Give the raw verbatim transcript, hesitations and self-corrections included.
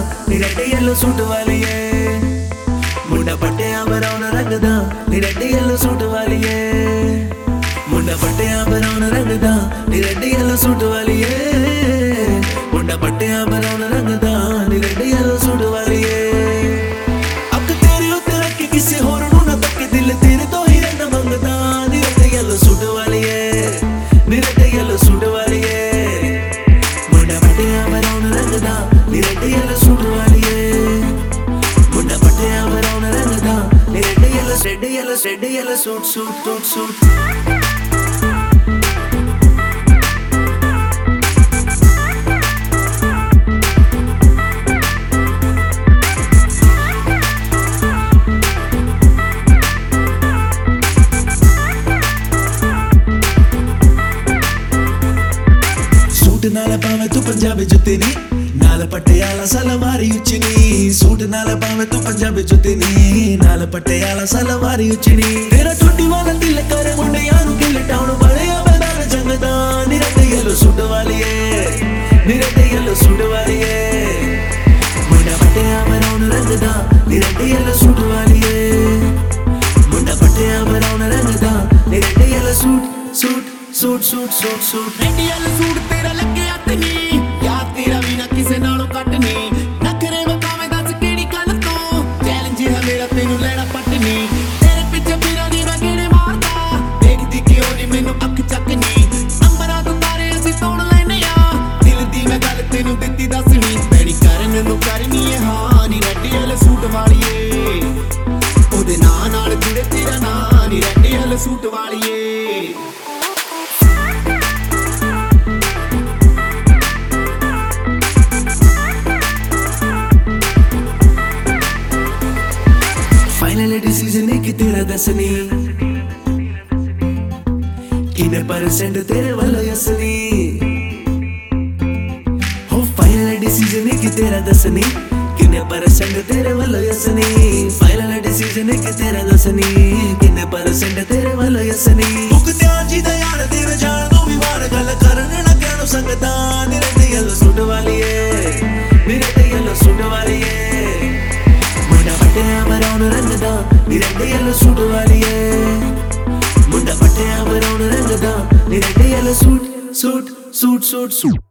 नी red yellow suit वालिए मुंडा पट्टियां ब्राउन रंग दा नी रेड येलो सूट वालिए मुंडा पट्टियां ब्राउन रंग दा नी रेड येलो सूट वालिए मुंडा पट्टियां ब्राउन रंग दा नी रेड येलो सूट वालिए अख तेरे उत्ते रख के किसी होर नूं ना तक दिल तेरे तो ही रहना मंगदा नी रेड येलो सूट वालिए नी रेड येलो सूट वालिए मुंडा पट्टियां ब्राउन रंग दा नी रेड येलो सूट वालिए मुंडा पट्टियां ब्राउन रंग दा नी red yellow red yellow red yellow suit suit suit suit नाल पावे तू पंजाबी जुत्ती नी नाल पटियाला सलवारी उच्ची नी सूट नाल पावे तू पंजाबी जुत्ती नी नाल पटियाला सलवारी उच्ची नी तेरा टुट्टी वाला दिल करे मुंडियां नु किल टाउन बड़े मैदान जंगदा नी रेड येलो सूट वालिए नी रेड येलो सूट वालिए मुंडा पटियां ब्राउन रंग दा नी रेड येलो सूट वालिए मुंडा पटियां ब्राउन रंग दा नी red yellow suit suit suit suit suit suit red yellow suit तेरा लगे हथ नी यार तेरा भी ना किसे नालों घट नी नखरे वकावे दस केड़ी गल तो चैलेंज है मेरा तेनू लेना पटनी तेरे पीछे फिरा दी मैं गेड़े मारदा देखदी क्यों नी मैनू अख चकनी अंबरां तो तारे असीं तोड़ लैने आ दिल दी मैं गल तेनू दित्ती दसनी पैणी करन नू करनी है हां नी रेड येलो सूट वालिए ओदे नां नाल जुड़े तेरा नां नी रेड येलो सूट वालिए फाइनल डिसीजन है कि तेरा दसनी किने परसेंट तेरे वाला यसनी हो फाइनल डिसीजन है कि तेरा दसनी किने परसेंट तेरे वाला यसनी फाइनल डिसीजन है कि तेरा दसनी किने परसेंट तेरे वाला यसनी मुक ध्यान जी दा यार देवे जान दो भी वार गल करन ना कहणो संगदा नी रेड येलो सूट वालिए नी रेड येलो सूट वालिए मुंडा पट्टियां ब्राउन रंग दा नी रेड येलो सूट वालिए मुंडा पट्टियां ब्राउन रंग दा नी red yellow suit suit suit suit suit